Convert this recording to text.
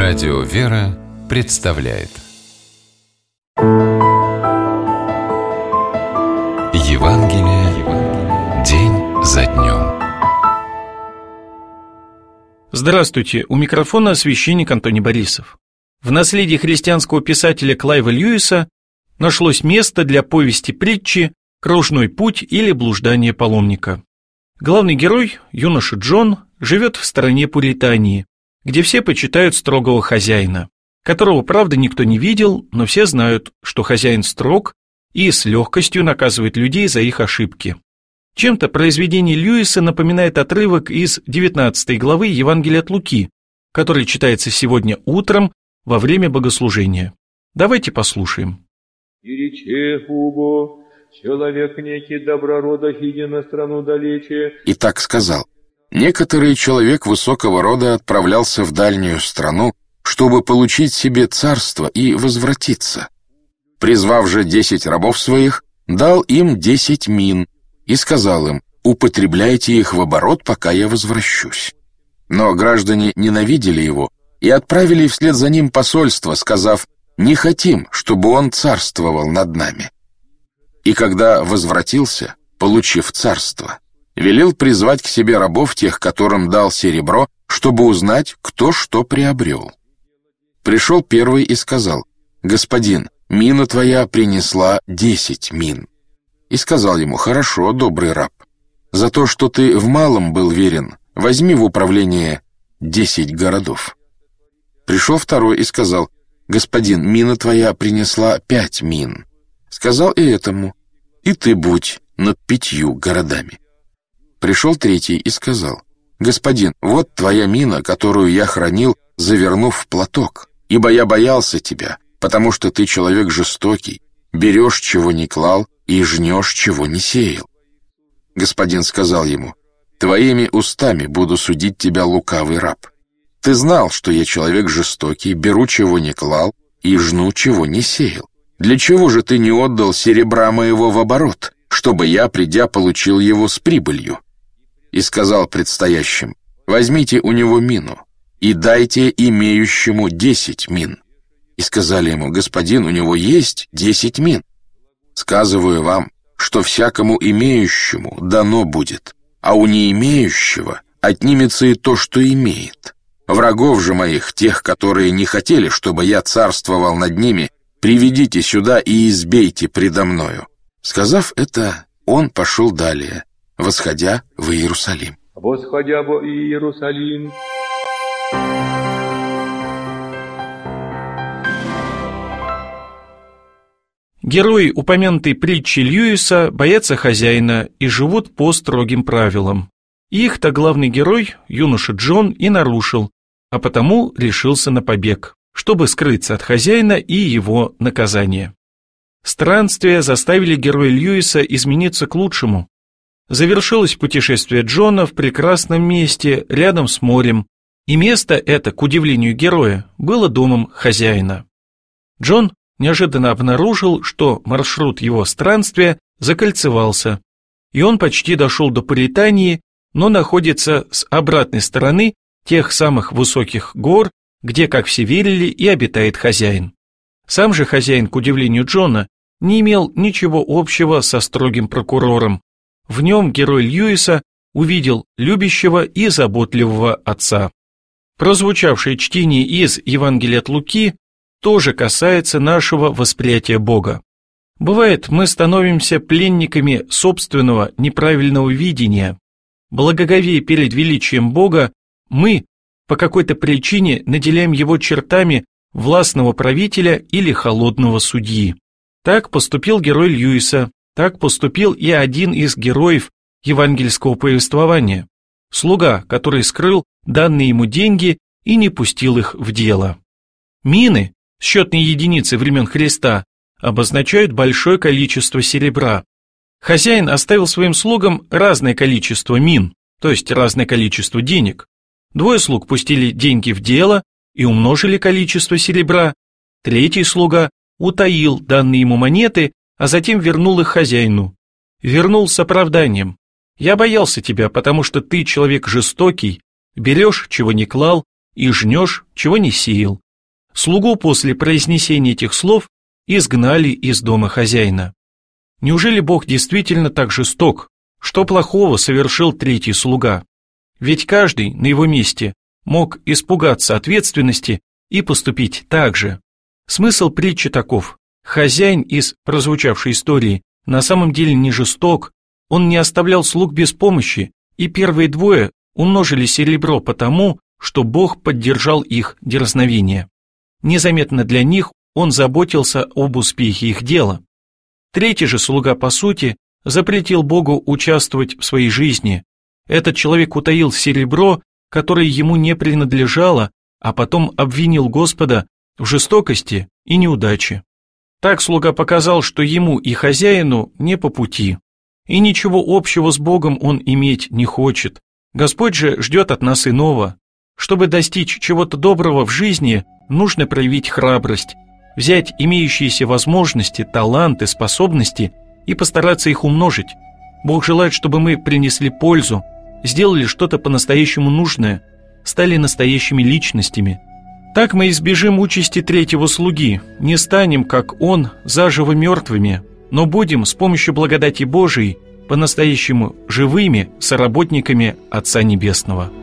Радио «Вера» представляет Евангелие день за днем. Здравствуйте, у микрофона священник Антоний Борисов. В наследии христианского писателя Клайва Льюиса нашлось место для повести-притчи «Кружной путь» или «Блуждание паломника». Главный герой, юноша Джон, живет в стране Пуритании, где все почитают строгого хозяина, которого, правда, никто не видел, но все знают, что хозяин строг и с легкостью наказывает людей за их ошибки. Чем-то произведение Льюиса напоминает отрывок из 19 главы Евангелия от Луки, который читается сегодня утром во время богослужения. Давайте послушаем. «И рече Хубо, человек некий добророда, хидя на страну далече». И так сказал: некоторый человек высокого рода отправлялся в дальнюю страну, чтобы получить себе царство и возвратиться. Призвав же 10 рабов своих, дал им 10 мин и сказал им: употребляйте их в оборот, пока я возвращусь. Но граждане ненавидели его и отправили вслед за ним посольство, сказав: не хотим, чтобы он царствовал над нами. И когда возвратился, получив царство, велел призвать к себе рабов тех, которым дал серебро, чтобы узнать, кто что приобрел. Пришел первый и сказал: господин, мина твоя принесла 10 мин. И сказал ему: хорошо, добрый раб, за то, что ты в малом был верен, возьми в управление 10 городов. Пришел второй и сказал: господин, мина твоя принесла 5 мин. Сказал и этому: и ты будь над 5 городами. Пришел третий и сказал: господин, вот твоя мина, которую я хранил, завернув в платок, ибо я боялся тебя, потому что ты человек жестокий, берешь, чего не клал, и жнешь, чего не сеял. Господин сказал ему: твоими устами буду судить тебя, лукавый раб. Ты знал, что я человек жестокий, беру, чего не клал, и жну, чего не сеял. Для чего же ты не отдал серебра моего в оборот, чтобы я, придя, получил его с прибылью? И сказал предстоящим: возьмите у него мину и дайте имеющему 10 мин. И сказали ему: господин, у него есть 10 мин. Сказываю вам, что всякому имеющему дано будет, а у не имеющего отнимется и то, что имеет. Врагов же моих, тех, которые не хотели, чтобы я царствовал над ними, приведите сюда и избейте предо мною». Сказав это, он пошел далее, восходя в Иерусалим. Восходя в Иерусалим. Герои упомянутой притчи Льюиса боятся хозяина и живут по строгим правилам. Их-то главный герой, юноша Джон, и нарушил, а потому решился на побег, чтобы скрыться от хозяина и его наказания. Странствия заставили героя Льюиса измениться к лучшему. Завершилось путешествие Джона в прекрасном месте рядом с морем, и место это, к удивлению героя, было домом хозяина. Джон неожиданно обнаружил, что маршрут его странствия закольцевался, и он почти дошел до Пуритании, но находится с обратной стороны тех самых высоких гор, где, как все верили, и обитает хозяин. Сам же хозяин, к удивлению Джона, не имел ничего общего со строгим прокурором. В нем герой Льюиса увидел любящего и заботливого отца. Прозвучавшее чтение из Евангелия от Луки тоже касается нашего восприятия Бога. Бывает, мы становимся пленниками собственного неправильного видения. Благоговея перед величием Бога, мы по какой-то причине наделяем его чертами властного правителя или холодного судьи. Так поступил герой Льюиса, так поступил и один из героев евангельского повествования, слуга, который скрыл данные ему деньги и не пустил их в дело. Мины, счетные единицы времен Христа, обозначают большое количество серебра. Хозяин оставил своим слугам разное количество мин, то есть разное количество денег. 2 слуг пустили деньги в дело и умножили количество серебра. 3 слуга утаил данные ему монеты, а затем вернул их хозяину. Вернул с оправданием: «Я боялся тебя, потому что ты человек жестокий, берешь, чего не клал, и жнешь, чего не сеял». Слугу после произнесения этих слов изгнали из дома хозяина. Неужели Бог действительно так жесток? Что плохого совершил третий слуга? Ведь каждый на его месте мог испугаться ответственности и поступить так же. Смысл притчи таков: хозяин из прозвучавшей истории на самом деле не жесток, он не оставлял слуг без помощи, и первые двое умножили серебро потому, что Бог поддержал их дерзновение. Незаметно для них он заботился об успехе их дела. Третий же слуга, по сути, запретил Богу участвовать в своей жизни. Этот человек утаил серебро, которое ему не принадлежало, а потом обвинил Господа в жестокости и неудаче. Так слуга показал, что ему и хозяину не по пути, и ничего общего с Богом он иметь не хочет. Господь же ждет от нас иного. Чтобы достичь чего-то доброго в жизни, нужно проявить храбрость, взять имеющиеся возможности, таланты, способности и постараться их умножить. Бог желает, чтобы мы принесли пользу, сделали что-то по-настоящему нужное, стали настоящими личностями. Так мы избежим участи третьего слуги, не станем, как он, заживо мертвыми, но будем с помощью благодати Божией по-настоящему живыми соработниками Отца Небесного.